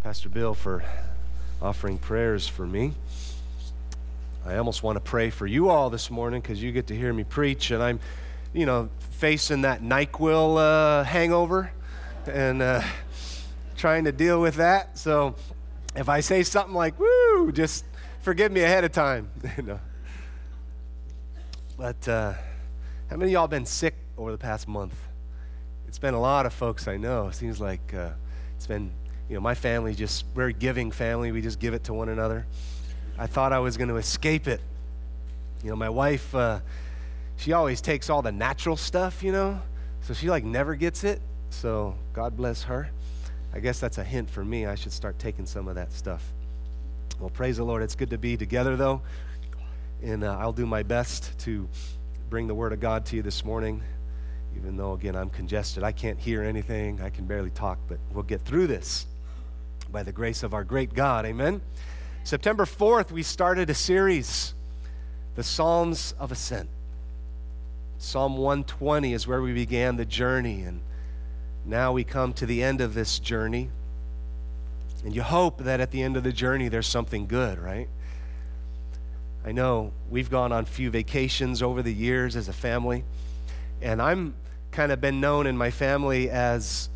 Pastor Bill for offering prayers for me. I almost want to pray for you all this morning because you get to hear me preach, and I'm, facing that NyQuil hangover and trying to deal with that. So if I say something like, woo, just forgive me ahead of time. But how many of y'all been sick over the past month? It's been a lot of folks, I know. It seems like it's been, my family, just very giving family. We just give it to one another. I thought I was going to escape it. My wife, she always takes all the natural stuff, so she never gets it. So God bless her. I guess that's a hint for me. I should start taking some of that stuff. Well, praise the Lord. It's good to be together, though. And I'll do my best to bring the Word of God to you this morning, even though, again, I'm congested. I can't hear anything. I can barely talk, but we'll get through this by the grace of our great God. Amen. September 4th, we started a series, the Psalms of Ascent. Psalm 120 is where we began the journey, and now we come to the end of this journey. And you hope that at the end of the journey there's something good, right? I know we've gone on a few vacations over the years as a family, and I'm kind of been known in my family as,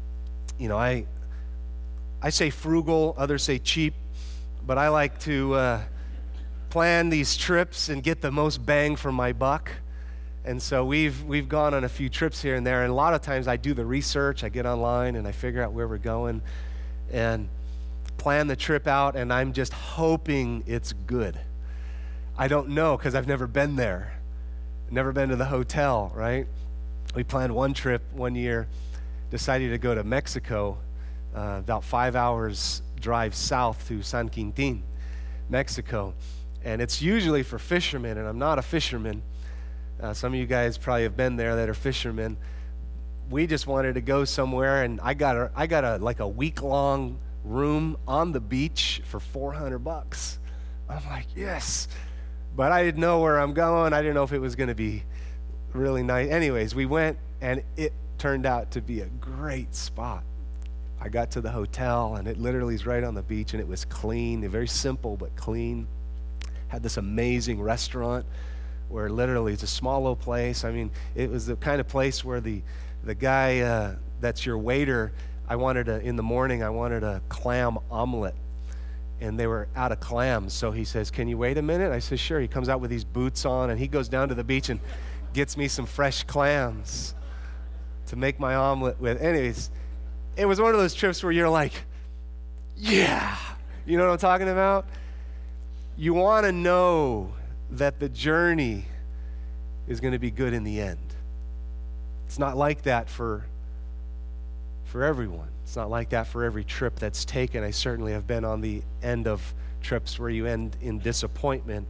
I say frugal, others say cheap, but I like to plan these trips and get the most bang for my buck. And so we've gone on a few trips here and there, and a lot of times I do the research, I get online and I figure out where we're going and plan the trip out, and I'm just hoping it's good. I don't know because I've never been there, never been to the hotel, right? We planned one trip one year, decided to go to Mexico, about 5 hours drive south to San Quintin, Mexico. And it's usually for fishermen, and I'm not a fisherman. Some of you guys probably have been there that are fishermen. We just wanted to go somewhere, and I got a week-long room on the beach for $400. I'm like, yes. But I didn't know where I'm going. I didn't know if it was going to be really nice. Anyways, we went, and it turned out to be a great spot. I got to the hotel, and it literally is right on the beach, and it was clean, very simple but clean. Had this amazing restaurant where literally it's a small little place. I mean, it was the kind of place where the guy that's your waiter, in the morning, I wanted a clam omelet, and they were out of clams. So he says, can you wait a minute? I said, sure. He comes out with these boots on, and he goes down to the beach and gets me some fresh clams to make my omelet with. Anyways, it was one of those trips where you're like, yeah, you know what I'm talking about? You want to know that the journey is going to be good in the end. It's not like that for everyone. It's not like that for every trip that's taken. I certainly have been on the end of trips where you end in disappointment.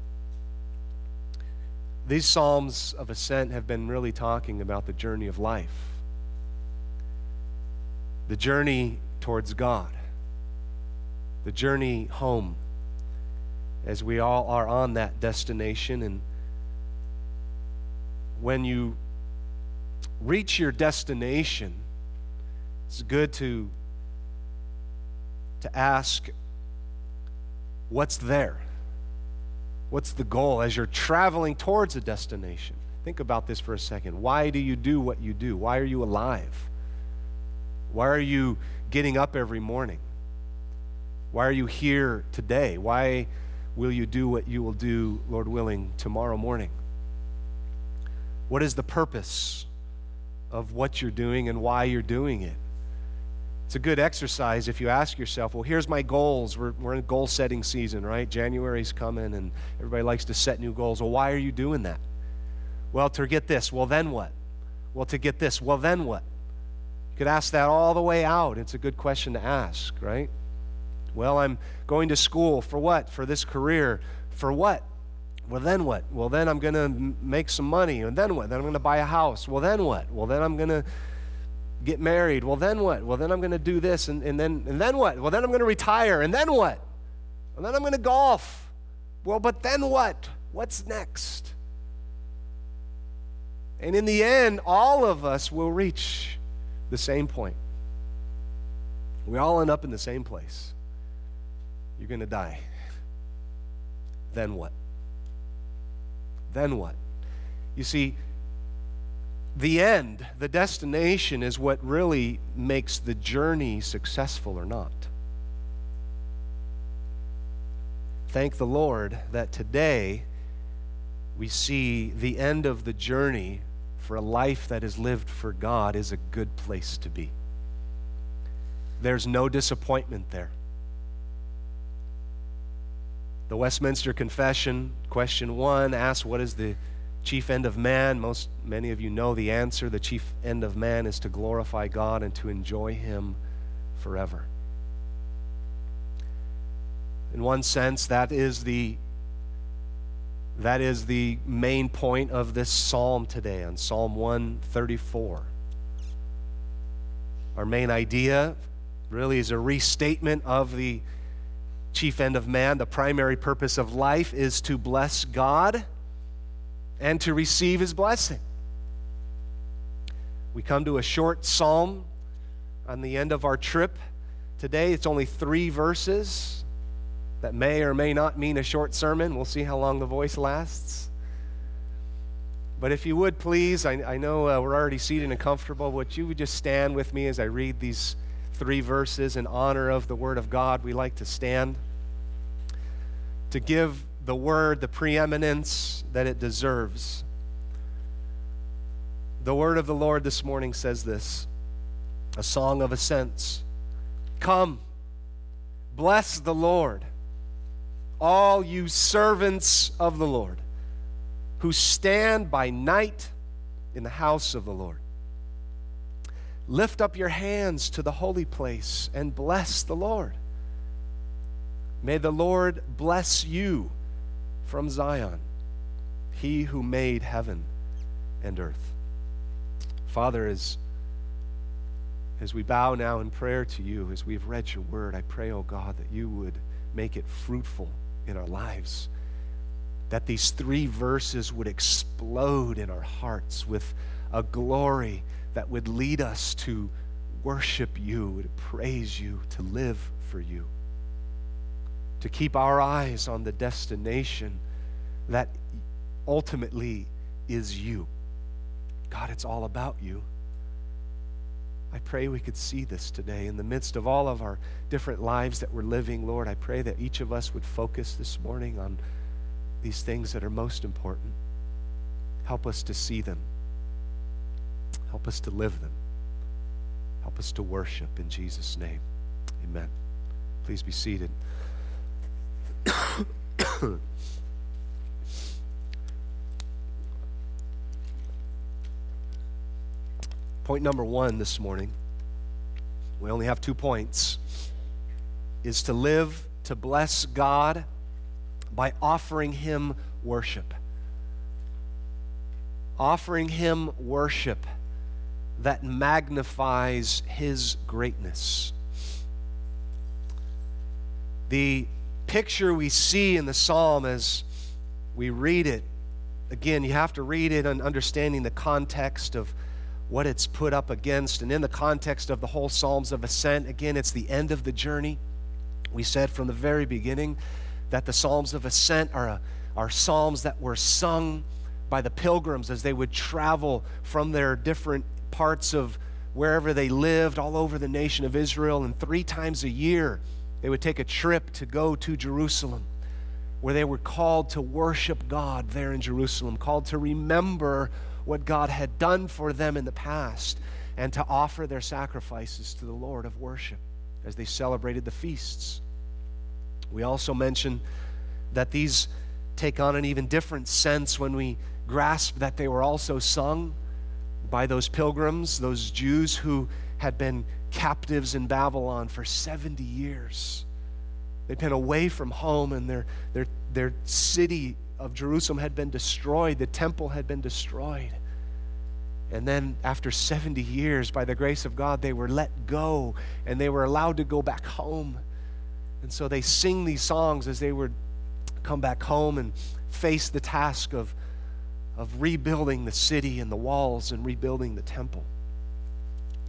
These Psalms of Ascent have been really talking about the journey of life, the journey towards God, the journey home, as we all are on that destination. And when you reach your destination, it's good to ask, what's there? What's the goal as you're traveling towards a destination? Think about this for a second. Why do you do what you do? Why are you alive? Why are you getting up every morning? Why are you here today? Why will you do what you will do, Lord willing, tomorrow morning? What is the purpose of what you're doing and why you're doing it? It's a good exercise if you ask yourself, well, here's my goals. We're in goal-setting season, right? January's coming, and everybody likes to set new goals. Well, why are you doing that? Well, to get this. Well, then what? Well, to get this. Well, then what? You could ask that all the way out. It's a good question to ask, right? Well, I'm going to school for what? For this career. For what? Well, then what? Well, then I'm going to make some money. And then what? Then I'm going to buy a house. Well, then what? Well, then I'm going to get married. Well, then what? Well, then I'm going to do this. And then what? Well, then I'm going to retire. And then what? Well, then I'm going to golf. Well, but then what? What's next? And in the end, all of us will reach the same point. We all end up in the same place. You're going to die. Then what? Then what? You see, the end, the destination, is what really makes the journey successful or not. Thank the Lord that today we see the end of the journey for a life that is lived for God is a good place to be. There's no disappointment there. The Westminster Confession, question 1, asks, what is the chief end of man? Many of you know the answer. The chief end of man is to glorify God and to enjoy Him forever. In one sense, that is the main point of this psalm today, on Psalm 134. Our main idea really is a restatement of the chief end of man. The primary purpose of life is to bless God and to receive His blessing. We come to a short psalm on the end of our trip today. It's only 3 verses. That may or may not mean a short sermon. We'll see how long the voice lasts. But if you would, please, I know we're already seated and comfortable, but you would just stand with me as I read these 3 verses in honor of the Word of God. We like to stand to give the Word the preeminence that it deserves. The Word of the Lord this morning says this, a song of ascents. Come, bless the Lord, all you servants of the Lord, who stand by night in the house of the Lord. Lift up your hands to the holy place and bless the Lord. May the Lord bless you from Zion, He who made heaven and earth. Father, as we bow now in prayer to you, as we've read your word, I pray, oh God, that you would make it fruitful in our lives, that these 3 verses would explode in our hearts with a glory that would lead us to worship you, to praise you, to live for you, to keep our eyes on the destination that ultimately is you. God, it's all about you. I pray we could see this today in the midst of all of our different lives that we're living. Lord, I pray that each of us would focus this morning on these things that are most important. Help us to see them. Help us to live them. Help us to worship in Jesus' name. Amen. Please be seated. Point number 1 this morning, we only have 2 points, is to live to bless God by offering Him worship. Offering Him worship that magnifies His greatness. The picture we see in the psalm as we read it, again, you have to read it and understanding the context of what it's put up against, and in the context of the whole Psalms of Ascent, again, it's the end of the journey. We said from the very beginning that the Psalms of Ascent are psalms that were sung by the pilgrims as they would travel from their different parts of wherever they lived all over the nation of Israel, and 3 times a year they would take a trip to go to Jerusalem, where they were called to worship God there in Jerusalem, called to remember what God had done for them in the past, and to offer their sacrifices to the Lord of worship as they celebrated the feasts. We also mentioned that these take on an even different sense when we grasp that they were also sung by those pilgrims, those Jews who had been captives in Babylon for 70 years. They'd been away from home, and their city of Jerusalem had been destroyed. The temple had been destroyed. And then after 70 years, by the grace of God, they were let go, and they were allowed to go back home. And so they sing these songs as they would come back home and face the task of of, rebuilding the city and the walls and rebuilding the temple.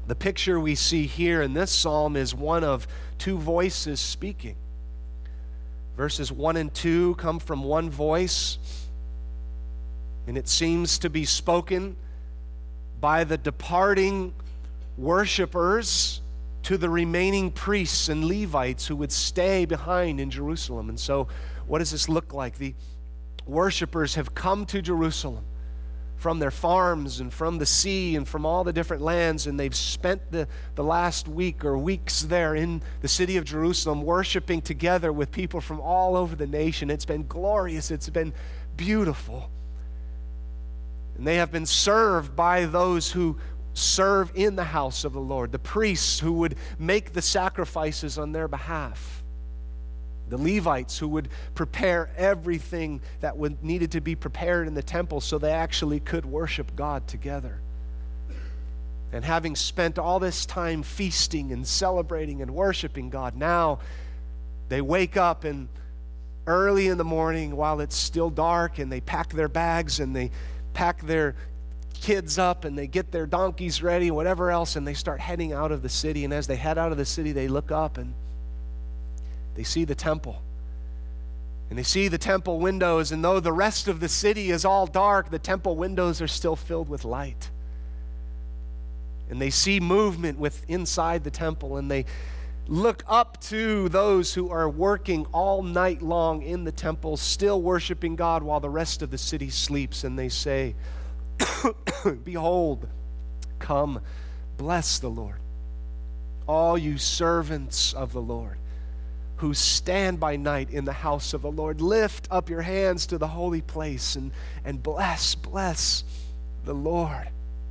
The picture we see here in this psalm is one of two voices speaking. Verses 1 and 2 come from one voice, and it seems to be spoken by the departing worshipers to the remaining priests and Levites who would stay behind in Jerusalem. And so, what does this look like? The worshipers have come to Jerusalem from their farms and from the sea and from all the different lands, and they've spent the last week or weeks there in the city of Jerusalem worshiping together with people from all over the nation. It's been glorious. It's been beautiful. And they have been served by those who serve in the house of the Lord, the priests who would make the sacrifices on their behalf, the Levites who would prepare everything that needed to be prepared in the temple so they actually could worship God together. And having spent all this time feasting and celebrating and worshiping God, now they wake up and early in the morning while it's still dark, and they pack their bags and they pack their kids up and they get their donkeys ready, whatever else, and they start heading out of the city. And as they head out of the city, they look up and they see the temple. And they see the temple windows, and though the rest of the city is all dark, the temple windows are still filled with light. And they see movement inside the temple, and they look up to those who are working all night long in the temple, still worshiping God while the rest of the city sleeps, and they say, "Behold, come, bless the Lord, all you servants of the Lord, who stand by night in the house of the Lord. Lift up your hands to the holy place and bless the Lord."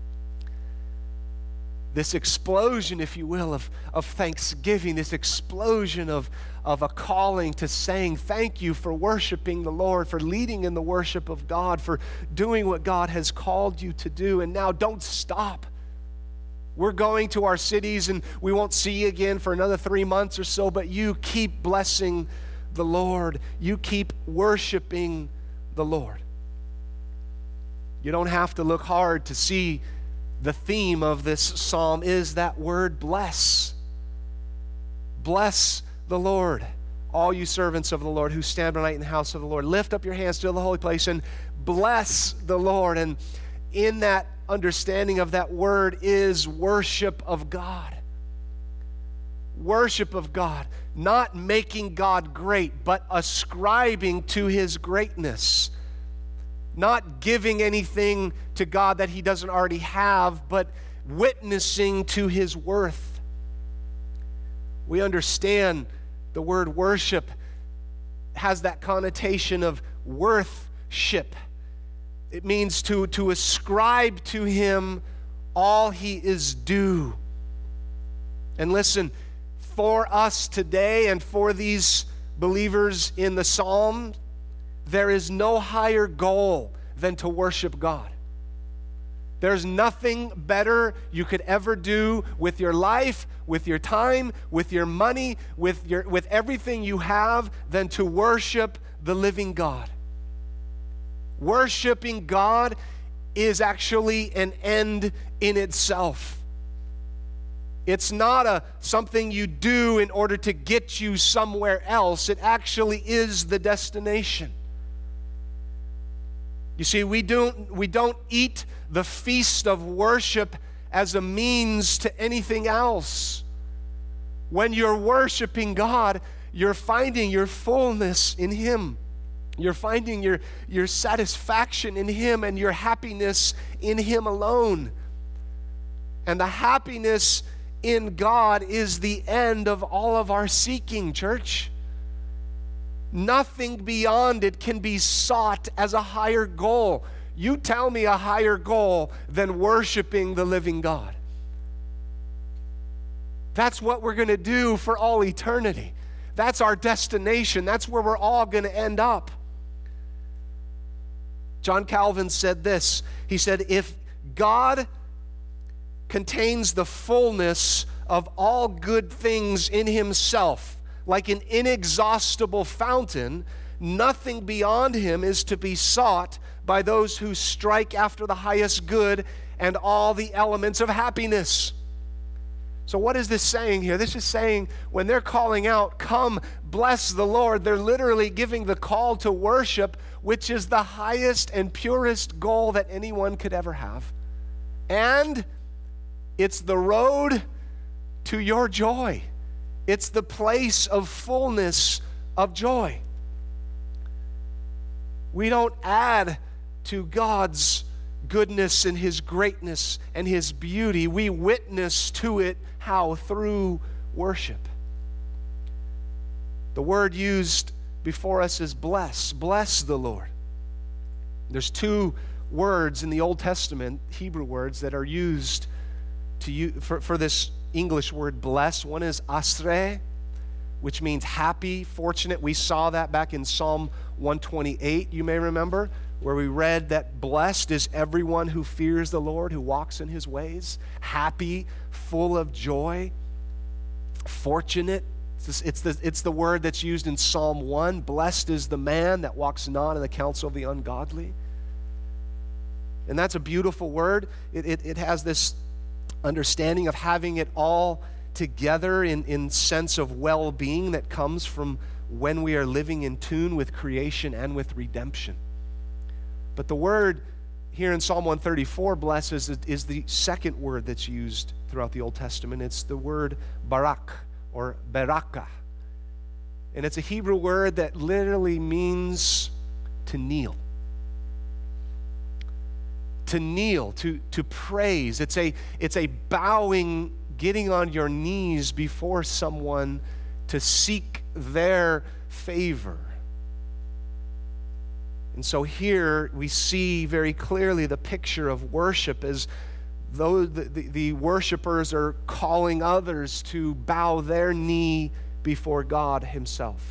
This explosion, if you will, of thanksgiving, this explosion of a calling to saying thank you for worshiping the Lord, for leading in the worship of God, for doing what God has called you to do. And now don't stop. We're going to our cities and we won't see you again for another 3 months or so, but you keep blessing the Lord. You keep worshiping the Lord. You don't have to look hard to see the theme of this psalm is that word bless. Bless the Lord, all you servants of the Lord who stand by night in the house of the Lord. Lift up your hands to the holy place and bless the Lord. And in that understanding of that word is worship of God. Worship of God. Not making God great, but ascribing to His greatness. Not giving anything to God that He doesn't already have, but witnessing to His worth. We understand the word worship has that connotation of worthship. It means to ascribe to Him all He is due. And listen, for us today and for these believers in the Psalm, there is no higher goal than to worship God. There's nothing better you could ever do with your life, with your time, with your money, with everything you have than to worship the living God. Worshiping God is actually an end in itself. It's not something you do in order to get you somewhere else. It actually is the destination. You see, we don't eat the feast of worship as a means to anything else. When you're worshiping God, you're finding your fullness in Him. You're finding your satisfaction in Him and your happiness in Him alone. And the happiness in God is the end of all of our seeking, church. Nothing beyond it can be sought as a higher goal. You tell me a higher goal than worshiping the living God. That's what we're going to do for all eternity. That's our destination. That's where we're all going to end up. John Calvin said this. He said, if God contains the fullness of all good things in Himself, like an inexhaustible fountain, nothing beyond Him is to be sought by those who strike after the highest good and all the elements of happiness. So what is this saying here? This is saying when they're calling out, come, bless the Lord, they're literally giving the call to worship, which is the highest and purest goal that anyone could ever have. And it's the road to your joy. It's the place of fullness of joy. We don't add to God's goodness and His greatness and His beauty. We witness to it. How? Through worship. The word used before us is bless. Bless the Lord. There's two words in the Old Testament, Hebrew words, that are used for this English word bless. One is asre, which means happy, fortunate. We saw that back in Psalm 128, you may remember, where we read that blessed is everyone who fears the Lord, who walks in His ways. Happy, full of joy, fortunate. It's the word that's used in Psalm 1. Blessed is the man that walks not in the counsel of the ungodly. And that's a beautiful word. It has this understanding of having it all together in sense of well-being that comes from when we are living in tune with creation and with redemption. But the word here in Psalm 134, blesses, is the second word that's used throughout the Old Testament. It's the word barak or beraka. And it's a Hebrew word that literally means to kneel. To kneel, to praise. It's a bowing, getting on your knees before someone to seek their favor. And so here we see very clearly the picture of worship as though the worshipers are calling others to bow their knee before God Himself.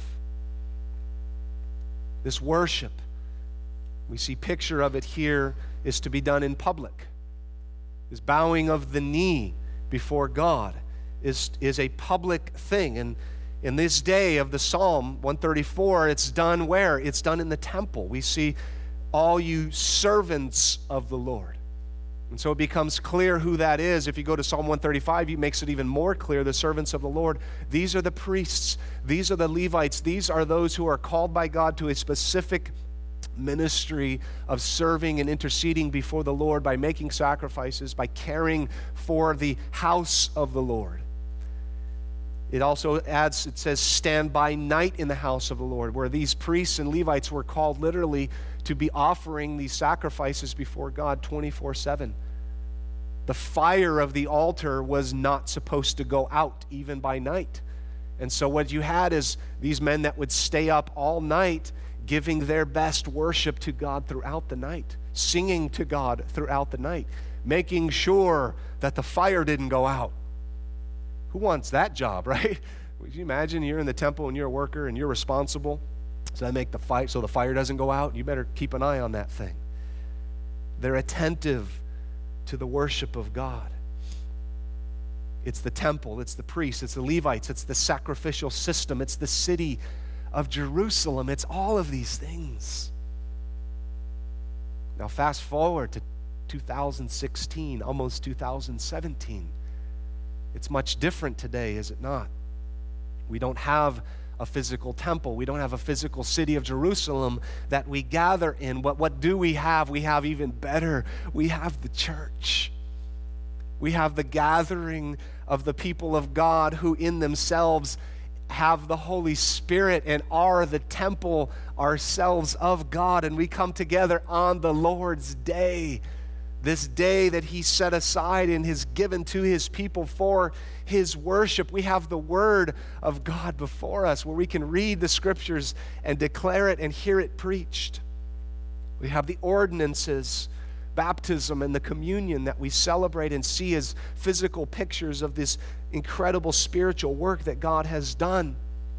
This worship, we see picture of it here, is to be done in public. This bowing of the knee before God is a public thing. And in this day of the Psalm 134, it's done where? It's done in the temple. We see all you servants of the Lord. And so it becomes clear who that is. If you go to Psalm 135, he makes it even more clear, the servants of the Lord. These are the priests. These are the Levites. These are those who are called by God to a specific ministry of serving and interceding before the Lord by making sacrifices, by caring for the house of the Lord. It also adds, it says, stand by night in the house of the Lord, where these priests and Levites were called literally to be offering these sacrifices before God 24/7. The fire of the altar was not supposed to go out even by night. And so what you had is these men that would stay up all night giving their best worship to God throughout the night, singing to God throughout the night, making sure that the fire didn't go out. Who wants that job, right? Would you imagine you're in the temple and you're a worker and you're responsible so the fire doesn't go out? You better keep an eye on that thing. They're attentive to the worship of God. It's the temple, it's the priests, it's the Levites, it's the sacrificial system, it's the city of Jerusalem. It's all of these things. Now fast forward to 2016, almost 2017. It's much different today, is it not? We don't have a physical temple. We don't have a physical city of Jerusalem that we gather in. What do we have? We have even better. We have the church. We have the gathering of the people of God who in themselves have the Holy Spirit and are the temple ourselves of God. And we come together on the Lord's day, this day that He set aside and has given to His people for His worship. We have the Word of God before us where we can read the Scriptures and declare it and hear it preached. We have the ordinances, baptism, and the communion that we celebrate and see as physical pictures of this incredible spiritual work that God has done.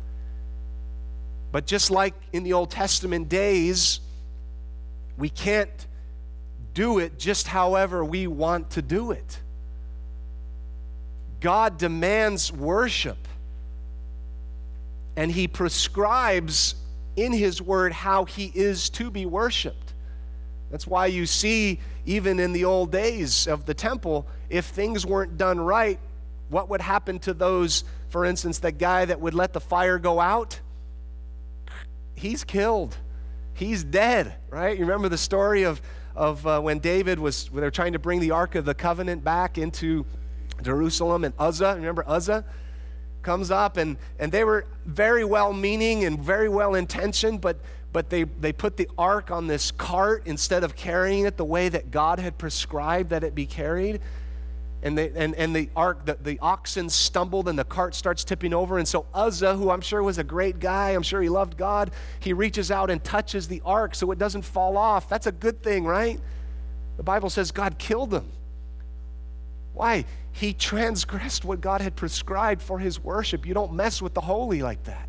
But just like in the Old Testament days, we can't do it just however we want to do it. God demands worship, and He prescribes in His Word how He is to be worshiped. That's why you see, even in the old days of the temple, if things weren't done right, what would happen to those, for instance, the guy that would let the fire go out? He's killed. He's dead, right? You remember the story of when David when they were trying to bring the Ark of the Covenant back into Jerusalem, and Uzzah, remember Uzzah, comes up, and they were very well-meaning and very well-intentioned, but they put the ark on this cart instead of carrying it the way that God had prescribed that it be carried. And the ark, the oxen stumbled, and the cart starts tipping over. And so Uzzah, who I'm sure was a great guy, I'm sure he loved God, he reaches out and touches the ark so it doesn't fall off. That's a good thing, right? The Bible says God killed him. Why? He transgressed what God had prescribed for his worship. You don't mess with the holy like that.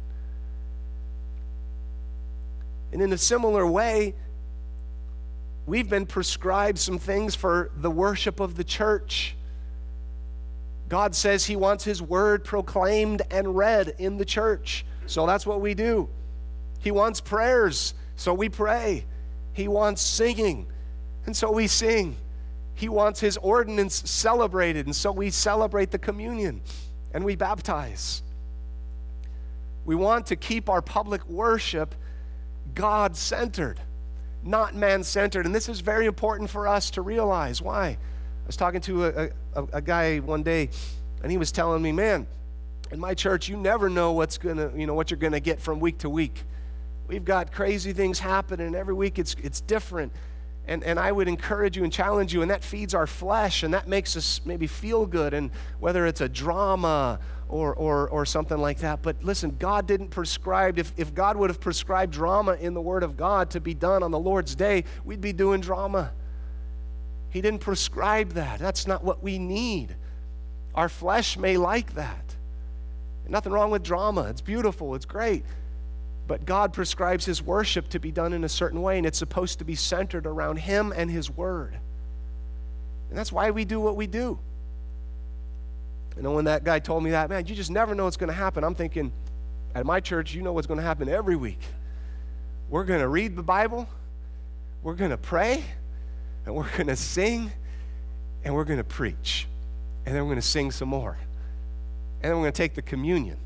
And in a similar way, we've been prescribed some things for the worship of the church. God says he wants his word proclaimed and read in the church. So that's what we do. He wants prayers, so we pray. He wants singing, and so we sing. He wants his ordinance celebrated, and so we celebrate the communion and we baptize. We want to keep our public worship God-centered, not man-centered. And this is very important for us to realize. Why? I was talking to a guy one day, and he was telling me, man, in my church, you never know what you're gonna get from week to week. We've got crazy things happening, and every week it's different. And I would encourage you and challenge you, and that feeds our flesh, and that makes us maybe feel good, and whether it's a drama or something like that. But listen, God didn't prescribe, if God would have prescribed drama in the Word of God to be done on the Lord's day, we'd be doing drama. He didn't prescribe that. That's not what we need. Our flesh may like that. Nothing wrong with drama. It's beautiful. It's great. But God prescribes his worship to be done in a certain way, and it's supposed to be centered around him and his word. And that's why we do what we do. You know, when that guy told me that, man, you just never know what's going to happen. I'm thinking, at my church, you know what's going to happen every week. We're going to read the Bible, we're going to pray, and we're going to sing, and we're going to preach. And then we're going to sing some more. And then we're going to take the communion.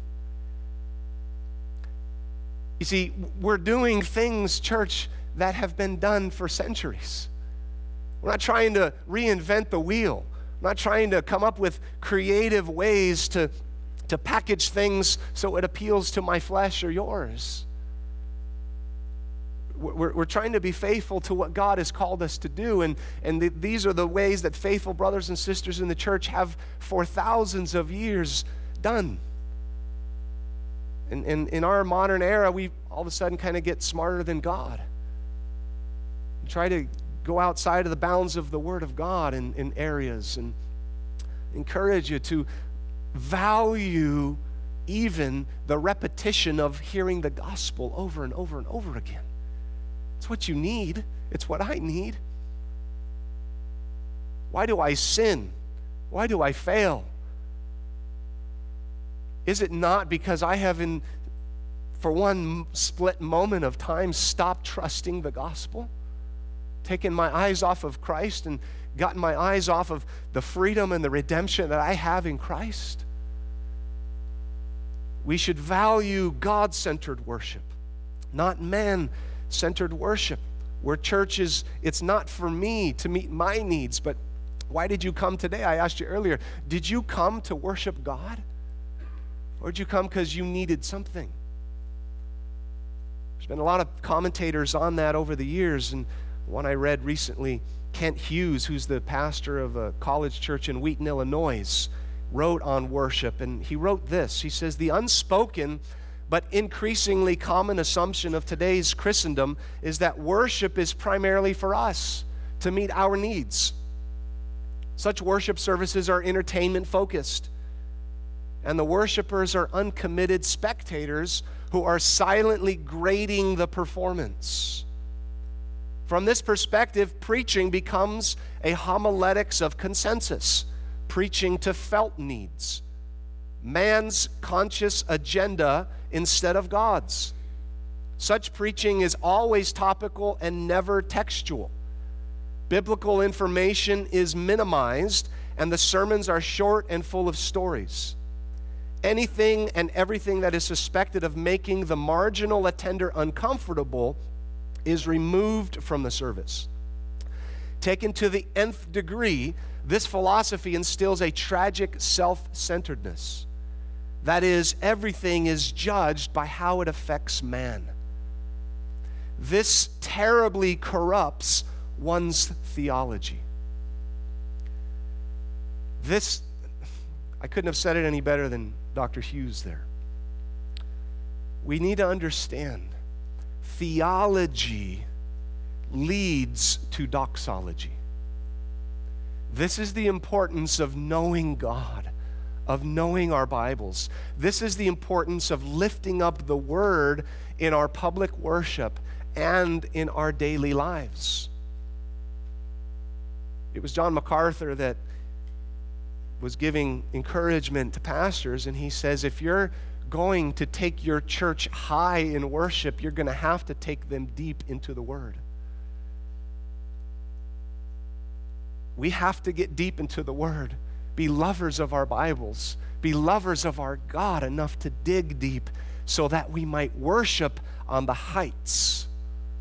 You see, we're doing things, church, that have been done for centuries. We're not trying to reinvent the wheel. We're not trying to come up with creative ways to package things so it appeals to my flesh or yours. We're trying to be faithful to what God has called us to do, and these are the ways that faithful brothers and sisters in the church have for thousands of years done. And in our modern era, we all of a sudden kind of get smarter than God. We try to go outside of the bounds of the Word of God in areas, and encourage you to value even the repetition of hearing the gospel over and over and over again. It's what you need. It's what I need. Why do I sin? Why do I fail? Is it not because I have, for one split moment of time, stopped trusting the gospel? Taken my eyes off of Christ and gotten my eyes off of the freedom and the redemption that I have in Christ? We should value God-centered worship, not man-centered worship. Where church is, it's not for me to meet my needs, but why did you come today? I asked you earlier, did you come to worship God? Or did you come because you needed something? There's been a lot of commentators on that over the years, and one I read recently, Kent Hughes, who's the pastor of a college church in Wheaton, Illinois, wrote on worship, and he wrote this. He says, the unspoken but increasingly common assumption of today's Christendom is that worship is primarily for us, to meet our needs. Such worship services are entertainment focused, and the worshipers are uncommitted spectators who are silently grading the performance. From this perspective, preaching becomes a homiletics of consensus, preaching to felt needs, man's conscious agenda instead of God's. Such preaching is always topical and never textual. Biblical information is minimized, and the sermons are short and full of stories. Anything and everything that is suspected of making the marginal attender uncomfortable is removed from the service. Taken to the nth degree, this philosophy instills a tragic self-centeredness. That is, everything is judged by how it affects man. This terribly corrupts one's theology. I couldn't have said it any better than Dr. Hughes there. We need to understand theology leads to doxology. This is the importance of knowing God, of knowing our Bibles. This is the importance of lifting up the Word in our public worship and in our daily lives. It was John MacArthur that was giving encouragement to pastors, and he says, if you're going to take your church high in worship, you're going to have to take them deep into the Word. We have to get deep into the Word, be lovers of our Bibles, be lovers of our God enough to dig deep so that we might worship on the heights.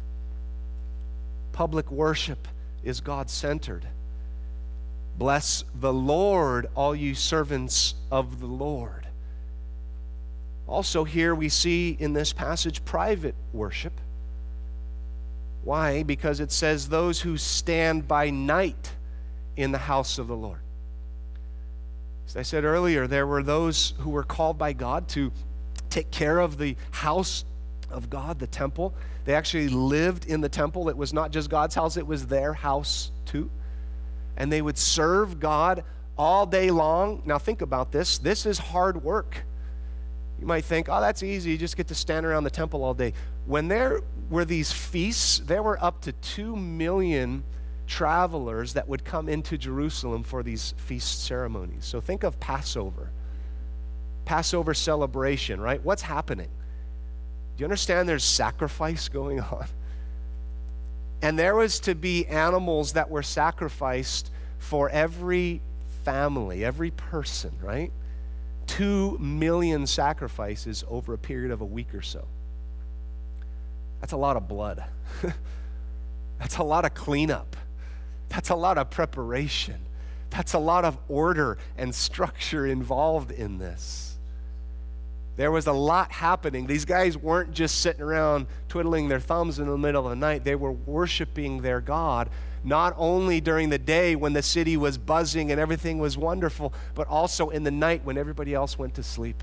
Public worship is God-centered. Bless the Lord, all you servants of the Lord. Also here we see in this passage private worship. Why? Because it says those who stand by night in the house of the Lord. As I said earlier, there were those who were called by God to take care of the house of God, the temple. They actually lived in the temple. It was not just God's house, it was their house too. And they would serve God all day long. Now think about this. This is hard work. You might think, oh, that's easy. You just get to stand around the temple all day. When there were these feasts, there were up to 2 million travelers that would come into Jerusalem for these feast ceremonies. So think of Passover celebration, right? What's happening? Do you understand there's sacrifice going on? And there was to be animals that were sacrificed for every family, every person, right? 2 million sacrifices over a period of a week or so. That's a lot of blood. That's a lot of cleanup. That's a lot of preparation. That's a lot of order and structure involved in this. There was a lot happening. These guys weren't just sitting around twiddling their thumbs in the middle of the night. They were worshiping their God, not only during the day when the city was buzzing and everything was wonderful, but also in the night when everybody else went to sleep.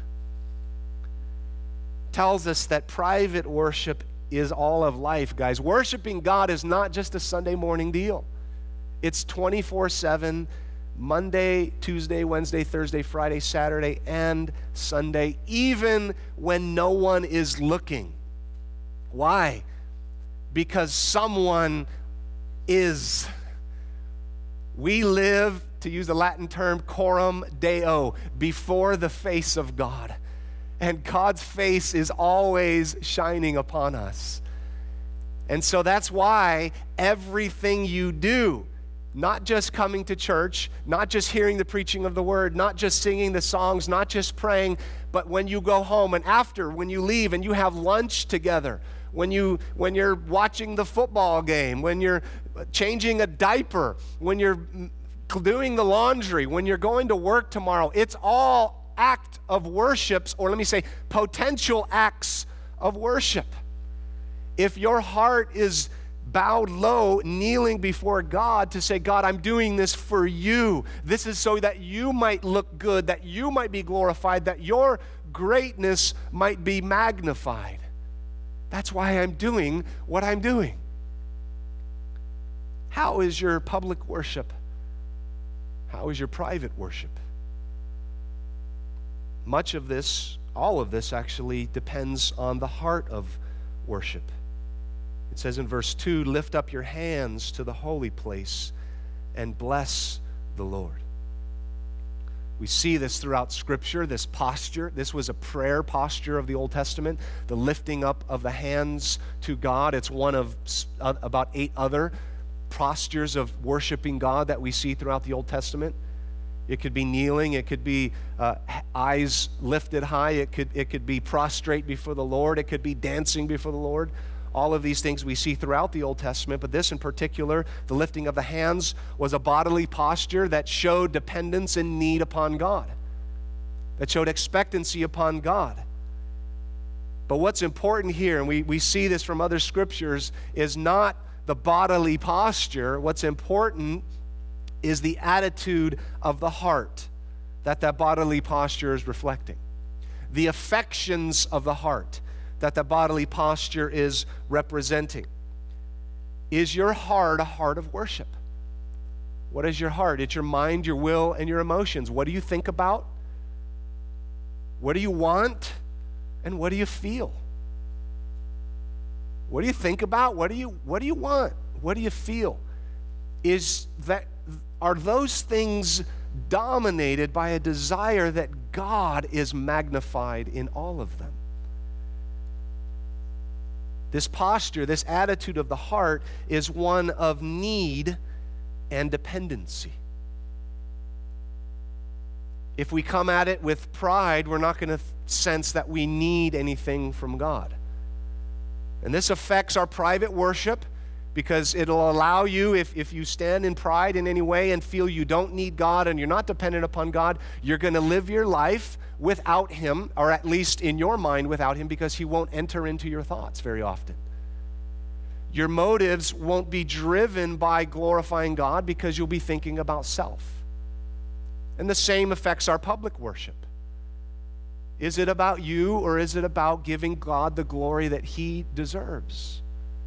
Tells us that private worship is all of life, guys. Worshiping God is not just a Sunday morning deal. It's 24/7, Monday, Tuesday, Wednesday, Thursday, Friday, Saturday, and Sunday, even when no one is looking. Why? Because someone is. We live, to use the Latin term, coram Deo, before the face of God. And God's face is always shining upon us. And so that's why everything you do, not just coming to church, not just hearing the preaching of the word, not just singing the songs, not just praying, but when you go home and after, when you leave and you have lunch together, when you're watching the football game, when you're changing a diaper, when you're doing the laundry, when you're going to work tomorrow, it's all act of worships, or let me say potential acts of worship. If your heart is bowed low, kneeling before God to say, God, I'm doing this for you. This is so that you might look good, that you might be glorified, that your greatness might be magnified. That's why I'm doing what I'm doing. How is your public worship? How is your private worship? Much of this, all of this actually depends on the heart of worship. It says in verse 2, lift up your hands to the holy place and bless the Lord. We see this throughout Scripture, this posture. This was a prayer posture of the Old Testament, the lifting up of the hands to God. It's one of about 8 other postures of worshiping God that we see throughout the Old Testament. It could be kneeling. It could be eyes lifted high. It could be prostrate before the Lord. It could be dancing before the Lord. All of these things we see throughout the Old Testament, but this in particular, the lifting of the hands, was a bodily posture that showed dependence and need upon God, that showed expectancy upon God. But what's important here, and we see this from other scriptures, is not the bodily posture. What's important is the attitude of the heart that bodily posture is reflecting. The affections of the heart that bodily posture is representing. Is your heart a heart of worship? What is your heart? It's your mind, your will, and your emotions. What do you think about? What do you want? And what do you feel? What do you think about? What do you want? What do you feel? Are those things dominated by a desire that God is magnified in all of them? This posture, this attitude of the heart is one of need and dependency. If we come at it with pride, we're not going to sense that we need anything from God. And this affects our private worship because it'll allow you, if you stand in pride in any way and feel you don't need God and you're not dependent upon God, you're going to live your life without Him, or at least in your mind without Him, because He won't enter into your thoughts very often. Your motives won't be driven by glorifying God because you'll be thinking about self. And the same affects our public worship. Is it about you, or is it about giving God the glory that He deserves?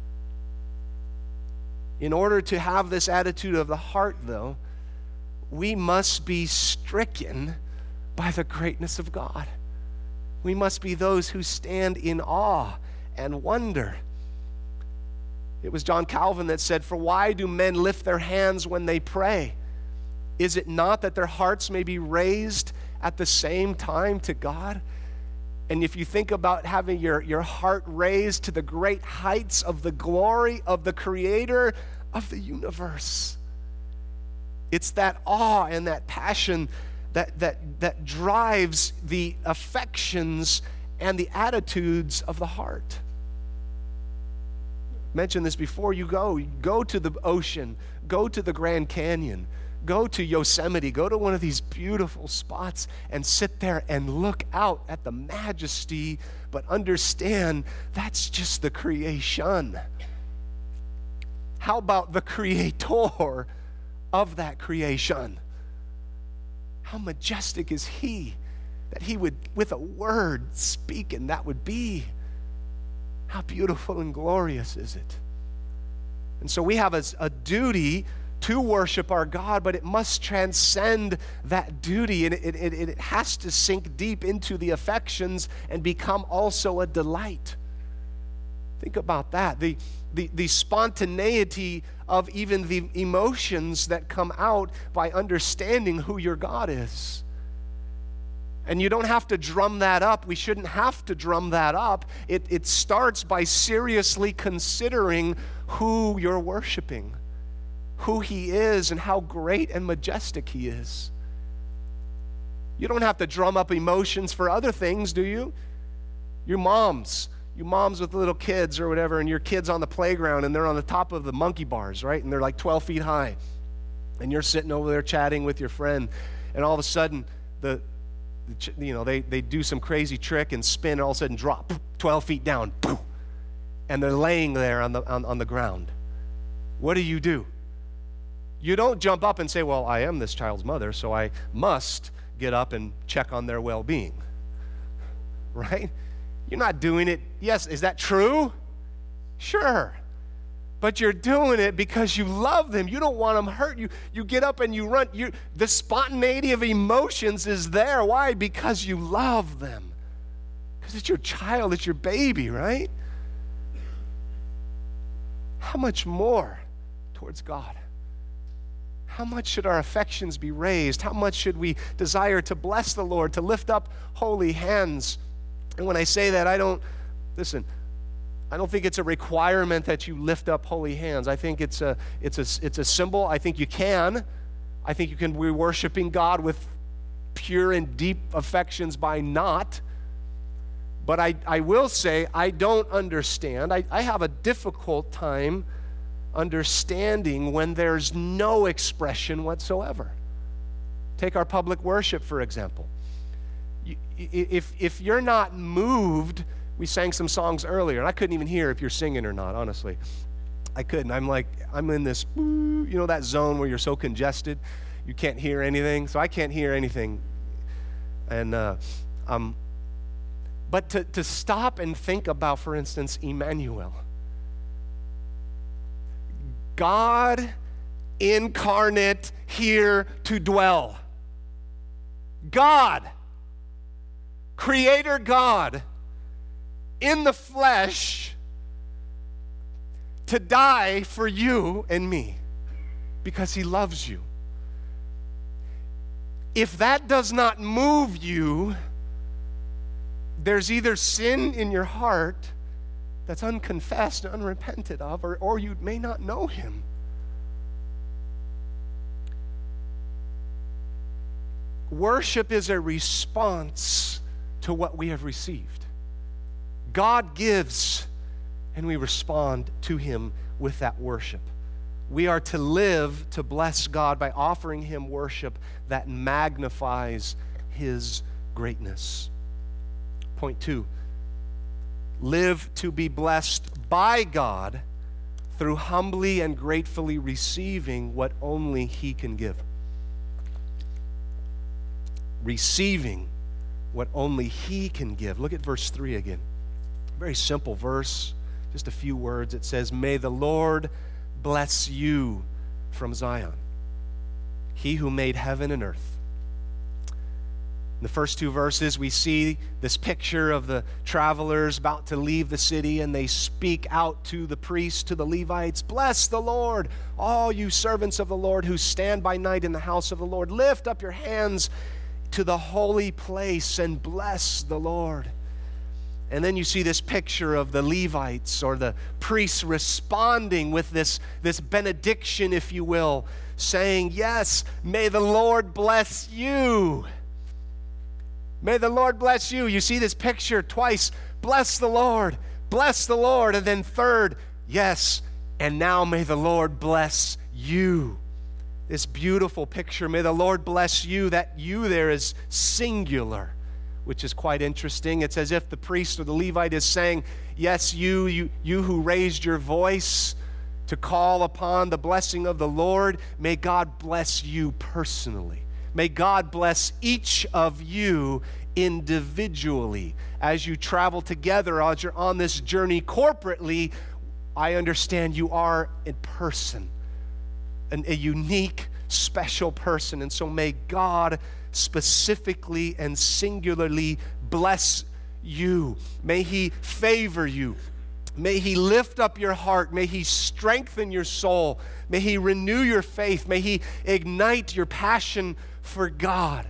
In order to have this attitude of the heart, though, we must be stricken by the greatness of God. We must be those who stand in awe and wonder. It was John Calvin that said, "For why do men lift their hands when they pray? Is it not that their hearts may be raised at the same time to God?" And if you think about having your heart raised to the great heights of the glory of the Creator of the universe, it's that awe and that passion that drives the affections and the attitudes of the heart. I mentioned this before. You go to the ocean, go to the Grand Canyon, go to Yosemite, go to one of these beautiful spots and sit there and look out at the majesty, but understand that's just the creation. How about the creator of that creation? How majestic is He that He would, with a word, speak and that would be. How beautiful and glorious is it? And so we have a duty to worship our God, but it must transcend that duty, and it has to sink deep into the affections and become also a delight. Think about that. The spontaneity of even the emotions that come out by understanding who your God is. And you don't have to drum that up. We shouldn't have to drum that up. It starts by seriously considering who you're worshiping, who He is, and how great and majestic He is. You don't have to drum up emotions for other things, do you? You moms with little kids or whatever, and your kids on the playground, and they're on the top of the monkey bars, right? And they're like 12 feet high. And you're sitting over there chatting with your friend, and all of a sudden, they do some crazy trick and spin, and all of a sudden drop 12 feet down, and they're laying there on the ground. What do? You don't jump up and say, "Well, I am this child's mother, so I must get up and check on their well-being." Right? You're not doing it. Yes, is that true? Sure. But you're doing it because you love them. You don't want them hurt. You get up and you run. The spontaneity of emotions is there. Why? Because you love them. Because it's your child, it's your baby, right? How much more towards God? How much should our affections be raised? How much should we desire to bless the Lord, to lift up holy hands? And when I say that, I don't think it's a requirement that you lift up holy hands. I think it's a symbol. I think you can. I think you can be worshiping God with pure and deep affections by not. But I will say I don't understand. I have a difficult time understanding when there's no expression whatsoever. Take our public worship, for example. If you're not moved, we sang some songs earlier, and I couldn't even hear if you're singing or not, honestly. I couldn't. I'm in this, that zone where you're so congested, you can't hear anything. So I can't hear anything. And but to stop and think about, for instance, Emmanuel. God incarnate here to dwell. God, Creator God, in the flesh, to die for you and me because He loves you. If that does not move you, there's either sin in your heart that's unconfessed and unrepented of, or you may not know Him. Worship is a response to what we have received. God gives, and we respond to Him with that worship. We are to live to bless God by offering Him worship that magnifies His greatness. Point 2, live to be blessed by God through humbly and gratefully receiving what only He can give. Receiving what only He can give. Look at verse 3 again. Very simple verse, just a few words. It says, "May the Lord bless you from Zion, He who made heaven and earth." In the first two verses, we see this picture of the travelers about to leave the city, and they speak out to the priests, to the Levites, "Bless the Lord, all you servants of the Lord who stand by night in the house of the Lord. Lift up your hands to the holy place and bless the Lord." And then you see this picture of the Levites or the priests responding with this benediction, if you will, saying, "Yes, may the Lord bless you. May the Lord bless you." You see this picture twice. Bless the Lord, bless the Lord. And then third, yes, and now may the Lord bless you. This beautiful picture, may the Lord bless you. That you there is singular, which is quite interesting. It's as if the priest or the Levite is saying, yes, you who raised your voice to call upon the blessing of the Lord, may God bless you personally. May God bless each of you individually. As you travel together, as you're on this journey corporately, I understand you are in person, a unique, special person. And so may God specifically and singularly bless you. May He favor you. May He lift up your heart. May He strengthen your soul. May He renew your faith. May He ignite your passion for God.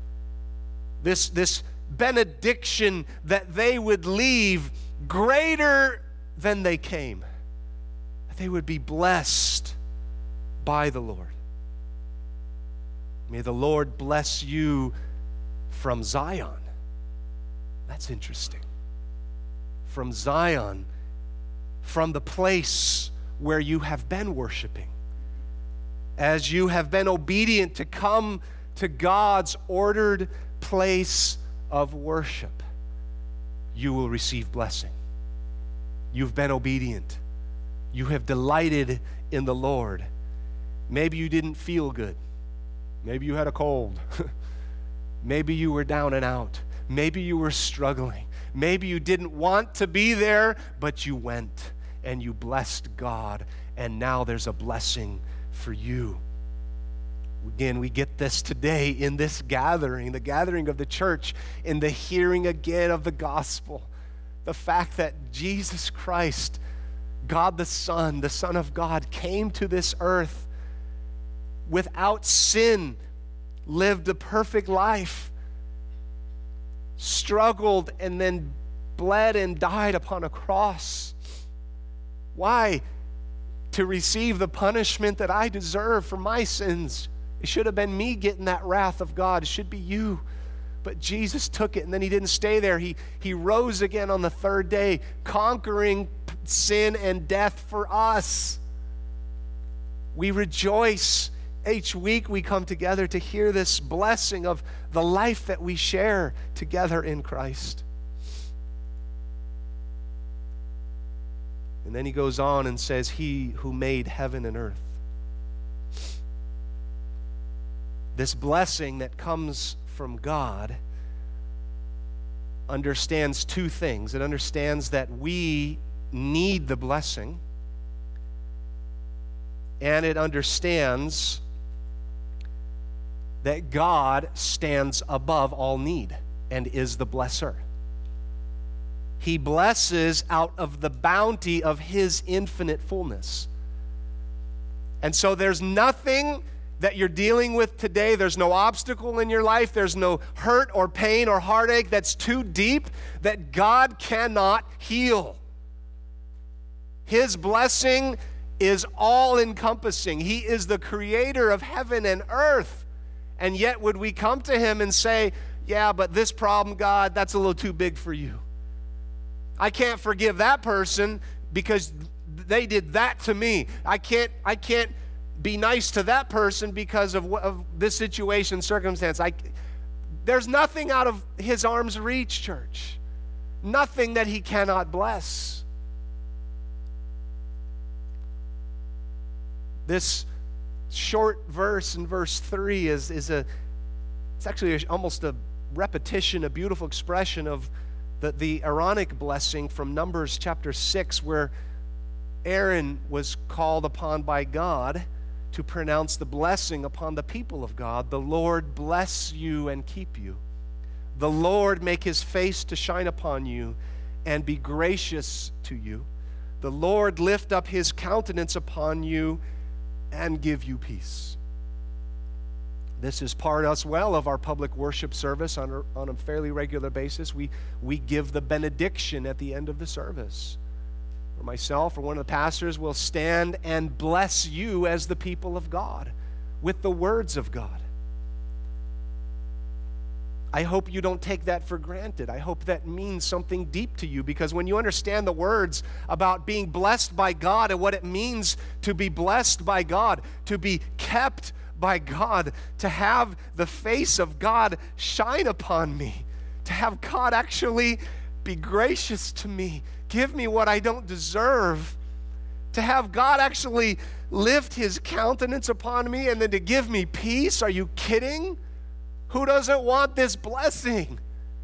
This benediction that they would leave greater than they came. That they would be blessed by the Lord. May the Lord bless you from Zion. That's interesting. From Zion, from the place where you have been worshiping. As you have been obedient to come to God's ordered place of worship, you will receive blessing. You've been obedient. You have delighted in the Lord. Maybe you didn't feel good. Maybe you had a cold. Maybe you were down and out. Maybe you were struggling. Maybe you didn't want to be there, but you went and you blessed God, and now there's a blessing for you. Again, we get this today in this gathering, the gathering of the church, in the hearing again of the gospel. The fact that Jesus Christ, God the Son of God, came to this earth without sin, lived a perfect life, struggled, and then bled and died upon a cross. Why? To receive the punishment that I deserve for my sins. It should have been me getting that wrath of God. It should be you. But Jesus took it, and then he didn't stay there. He rose again on the third day, conquering sin and death for us. We rejoice. Each week we come together to hear this blessing of the life that we share together in Christ. And then he goes on and says, He who made heaven and earth. This blessing that comes from God understands two things. It understands that we need the blessing, and it understands that God stands above all need and is the blesser. He blesses out of the bounty of His infinite fullness. And so there's nothing that you're dealing with today, there's no obstacle in your life, there's no hurt or pain or heartache that's too deep that God cannot heal. His blessing is all-encompassing. He is the creator of heaven and earth. And yet would we come to Him and say, yeah, but this problem, God, that's a little too big for you. I can't forgive that person because they did that to me. I can't be nice to that person because of this situation, circumstance. There's nothing out of His arm's reach, church. Nothing that He cannot bless. This short verse in verse 3 it's actually almost a repetition, a beautiful expression of the Aaronic blessing from Numbers chapter 6, where Aaron was called upon by God to pronounce the blessing upon the people of God. The Lord bless you and keep you. The Lord make His face to shine upon you and be gracious to you. The Lord lift up His countenance upon you and give you peace. This is part as well of our public worship service on a fairly regular basis. We give the benediction at the end of the service. Or myself or one of the pastors will stand and bless you as the people of God with the words of God. I hope you don't take that for granted. I hope that means something deep to you, because when you understand the words about being blessed by God and what it means to be blessed by God, to be kept by God, to have the face of God shine upon me, to have God actually be gracious to me, give me what I don't deserve, to have God actually lift His countenance upon me and then to give me peace. Are you kidding? Who doesn't want this blessing?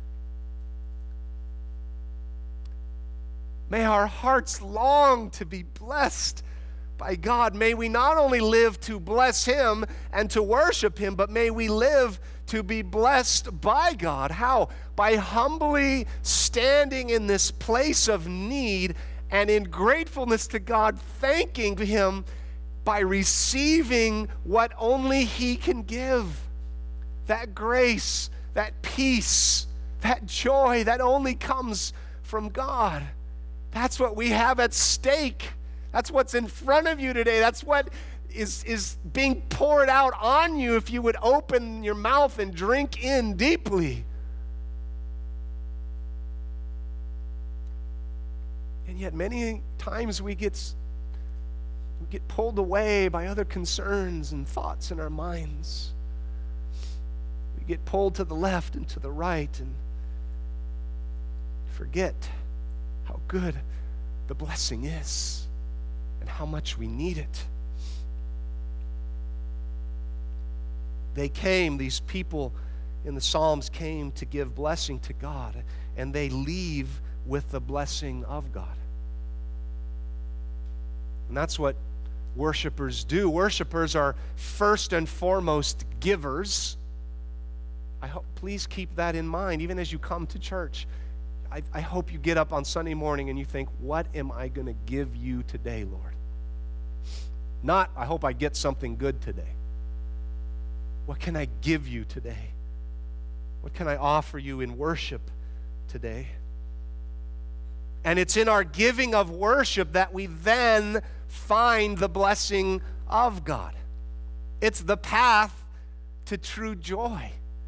May our hearts long to be blessed by God. May we not only live to bless Him and to worship Him, but may we live to be blessed by God. How? By humbly standing in this place of need and in gratefulness to God, thanking Him by receiving what only He can give. That grace, that peace, that joy that only comes from God. That's what we have at stake. That's what's in front of you today. That's what is being poured out on you if you would open your mouth and drink in deeply. And yet many times we get pulled away by other concerns and thoughts in our minds. We get pulled to the left and to the right and forget how good the blessing is and how much we need it. These people in the Psalms came to give blessing to God, and they leave with the blessing of God. And that's what worshipers do. Worshipers are first and foremost givers. Please keep that in mind, even as you come to church. I hope you get up on Sunday morning and you think, what am I going to give you today, Lord? Not, I hope I get something good today. What can I give you today? What can I offer you in worship today? And it's in our giving of worship that we then find the blessing of God. It's the path to true joy.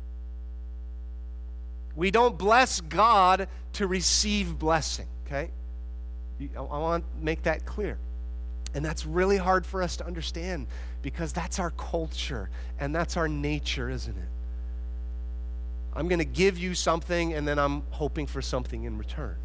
We don't bless God to receive blessing, okay? I want to make that clear. And that's really hard for us to understand because that's our culture and that's our nature, isn't it? I'm going to give you something and then I'm hoping for something in return.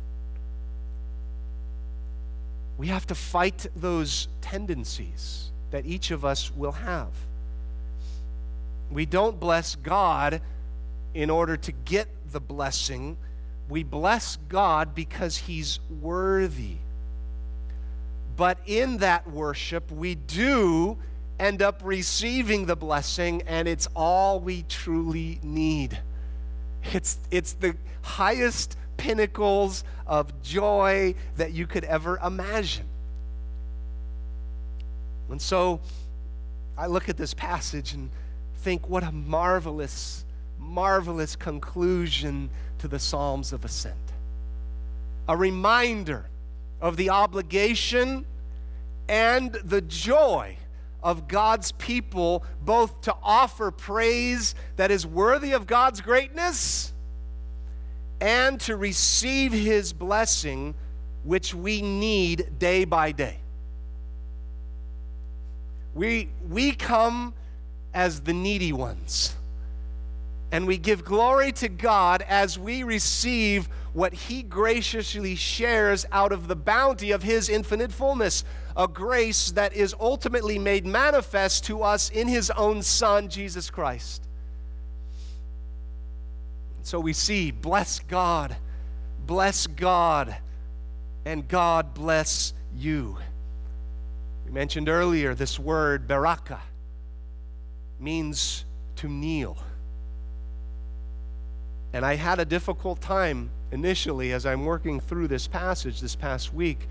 We have to fight those tendencies that each of us will have. We don't bless God in order to get the blessing. We bless God because He's worthy. But in that worship, we do end up receiving the blessing, and it's all we truly need. It's the highest pinnacles of joy that you could ever imagine. And so I look at this passage and think, what a marvelous, marvelous conclusion to the Psalms of Ascent. A reminder of the obligation and the joy of God's people, both to offer praise that is worthy of God's greatness and to receive His blessing, which we need day by day. We come as the needy ones, and we give glory to God as we receive what He graciously shares out of the bounty of His infinite fullness, a grace that is ultimately made manifest to us in His own Son, Jesus Christ. So we see, bless God, and God bless you. We mentioned earlier this word, baraka, means to kneel. And I had a difficult time initially as I'm working through this passage this past week,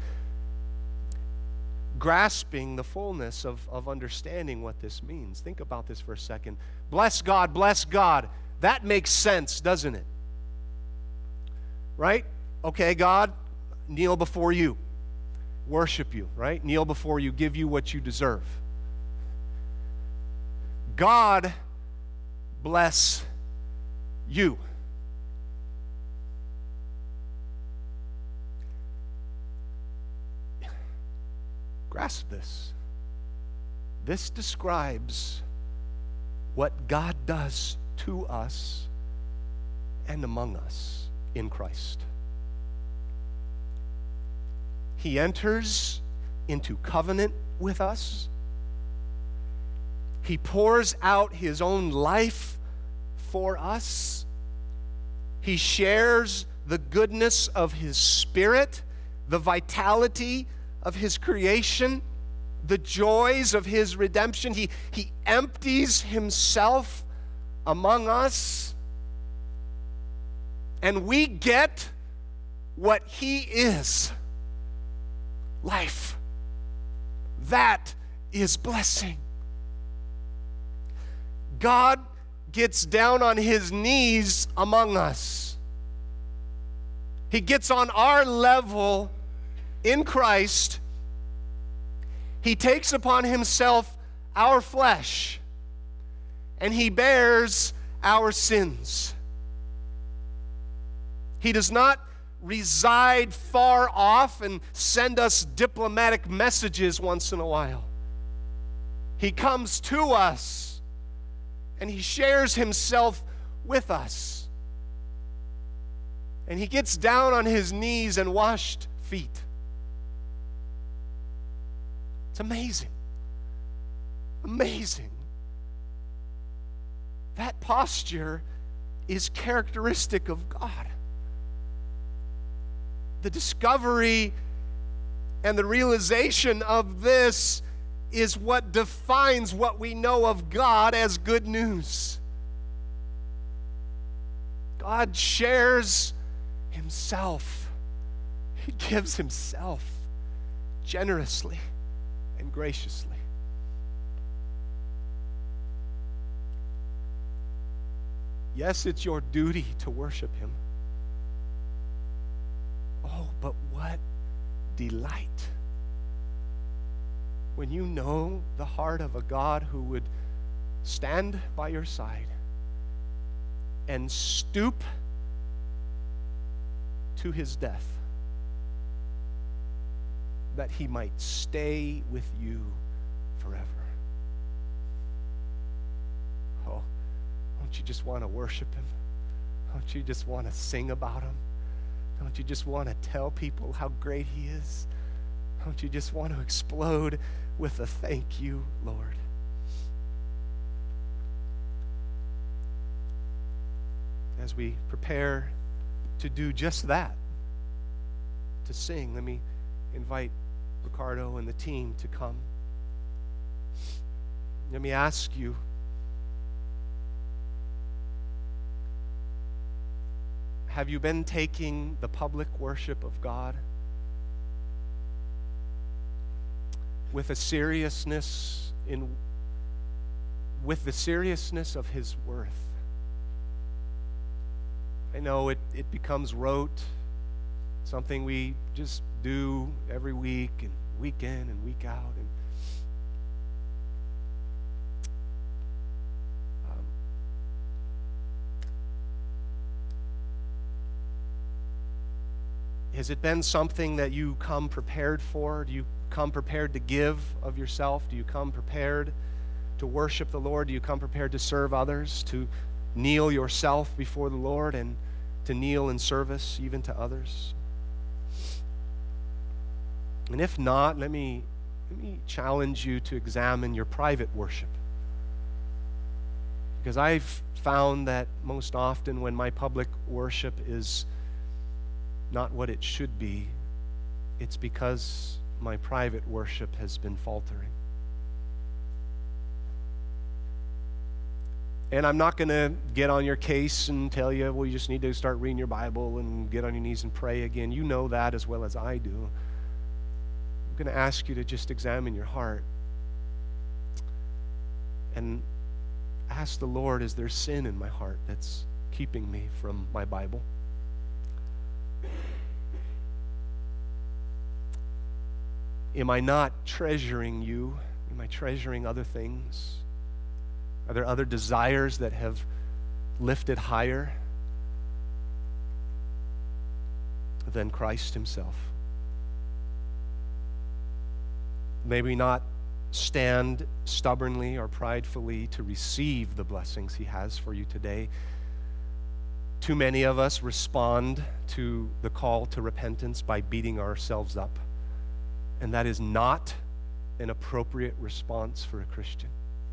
grasping the fullness of understanding what this means. Think about this for a second. Bless God, bless God. That makes sense, doesn't it? Right? Okay, God, kneel before you. Worship you, right? Kneel before you, give you what you deserve. God bless you. Grasp this. This describes what God does to us and among us in Christ. He enters into covenant with us. He pours out His own life for us. He shares the goodness of His Spirit, the vitality of His creation, the joys of His redemption. He empties Himself among us, and we get what He is. Life. That is blessing. God gets down on His knees among us. He gets on our level in Christ. He takes upon Himself our flesh, and He bears our sins. He does not reside far off and send us diplomatic messages once in a while. He comes to us and He shares Himself with us. And He gets down on His knees and washed feet. It's amazing. Amazing. That posture is characteristic of God. The discovery and the realization of this is what defines what we know of God as good news. God shares Himself. He gives Himself generously and graciously. Yes, it's your duty to worship Him. Oh, but what delight when you know the heart of a God who would stand by your side and stoop to his death, that he might stay with you forever. Oh, don't you just want to worship him? Don't you just want to sing about him? Don't you just want to tell people how great he is? Don't you just want to explode with a thank you, Lord? As we prepare to do just that, to sing, let me invite Ricardo and the team to come. Let me ask you, have you been taking the public worship of God with a seriousness with the seriousness of his worth? I know it becomes rote, something we just do every week and week in and week out. And has it been something that you come prepared for? Do you come prepared to give of yourself? Do you come prepared to worship the Lord? Do you come prepared to serve others, to kneel yourself before the Lord and to kneel in service even to others? And if not, let me challenge you to examine your private worship. Because I've found that most often when my public worship is not what it should be, it's because my private worship has been faltering. And I'm not going to get on your case and tell you, well, you just need to start reading your Bible and get on your knees and pray again. You know that as well as I do. I'm going to ask you to just examine your heart and ask the Lord, is there sin in my heart that's keeping me from my Bible? Am I not treasuring you? Am I treasuring other things? Are there other desires that have lifted higher than Christ himself? May we not stand stubbornly or pridefully to receive the blessings he has for you today. Too many of us respond to the call to repentance by beating ourselves up, and that is not an appropriate response for a Christian.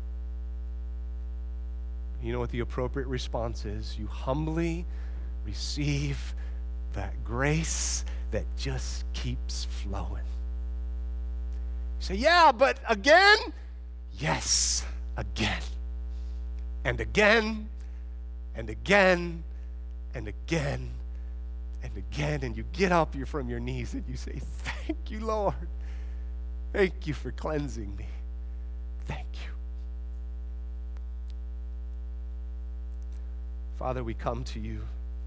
You know what the appropriate response is? You humbly receive that grace that just keeps flowing. You say, yeah, but again? Yes, again. And again, and again, and again, and again. And you get up from your knees and you say, thank you, Lord. Thank you for cleansing me. Thank you. Father, we come to you.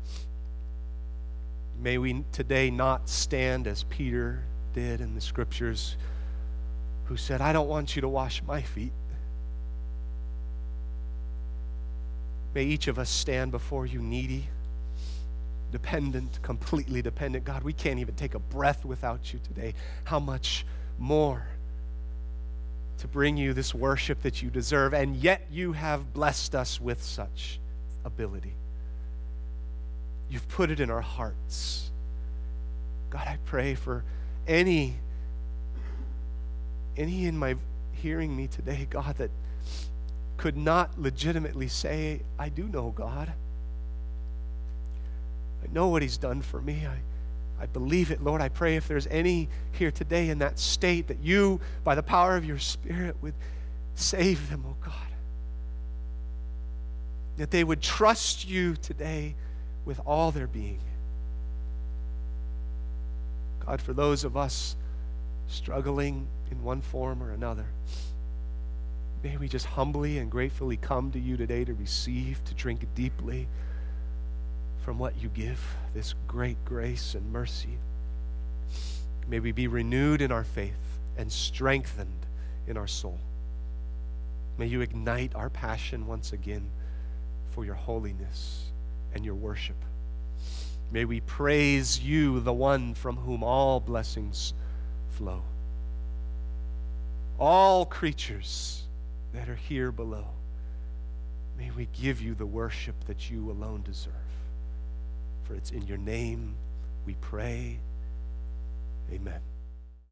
May we today not stand as Peter did in the scriptures, who said, I don't want you to wash my feet. May each of us stand before you needy, dependent, completely dependent. God, we can't even take a breath without you today. How much more to bring you this worship that you deserve, and yet you have blessed us with such ability. You've put it in our hearts. God, I pray for any in my hearing me today, God, that could not legitimately say, I do know God. I know what he's done for me. I believe it, Lord. I pray if there's any here today in that state, that you, by the power of your Spirit, would save them, oh God. That they would trust you today with all their being. God, for those of us struggling in one form or another, may we just humbly and gratefully come to you today to receive, to drink deeply from what you give, this great grace and mercy. May we be renewed in our faith and strengthened in our soul. May you ignite our passion once again for your holiness and your worship. May we praise you, the one from whom all blessings flow. All creatures that are here below, may we give you the worship that you alone deserve. For it's in your name we pray. Amen.